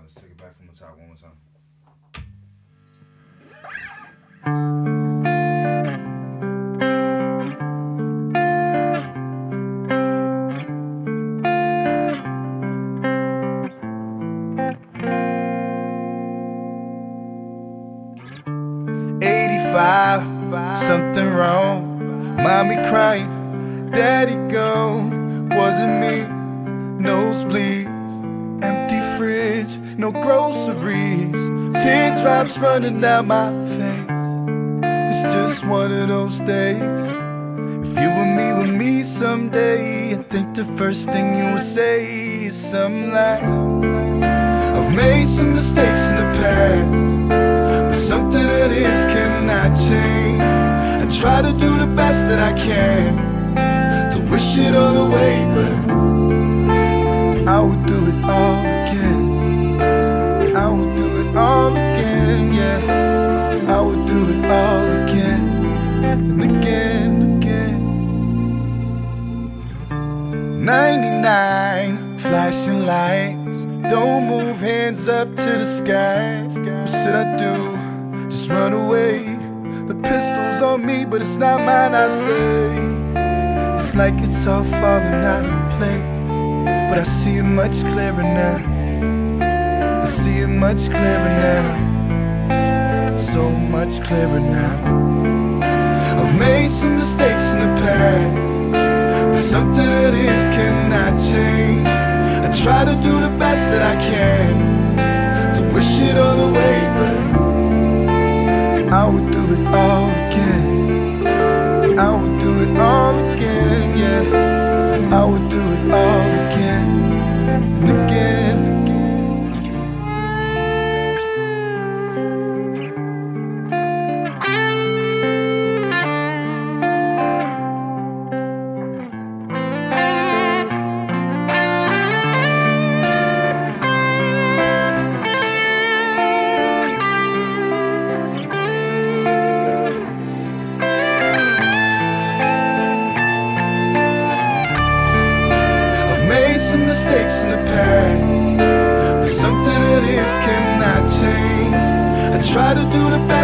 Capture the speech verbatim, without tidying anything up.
Let's take it back from the top one more time. eighty-five, something wrong. Mommy crying, daddy gone. Wasn't me, nosebleeds, empty fridge, no groceries, teardrops running down my face. It's just one of those days. If you and me were me someday, I think the first thing you would say is something like, I've made some mistakes in the past, but something of this cannot change. I try to do the best that I can, to wish it all away, but I would do it all again. I would do it all again, yeah. I would do it all again, and again, again. ninety-nine, flashing lights, don't move, hands up to the sky. What should I do? Just run away. The pistol's on me, but it's not mine, I say. It's like it's all falling out of place, but I see it much clearer now. I see it much clearer now, so much clearer now. I've made some mistakes in the past, but something of this cannot change. I try to do the best that I can, to wish it all away, but I would do it all again. I would do it all again, yeah. I would do it all again, and again. Some mistakes in the past, but something of this cannot change. I try to do the best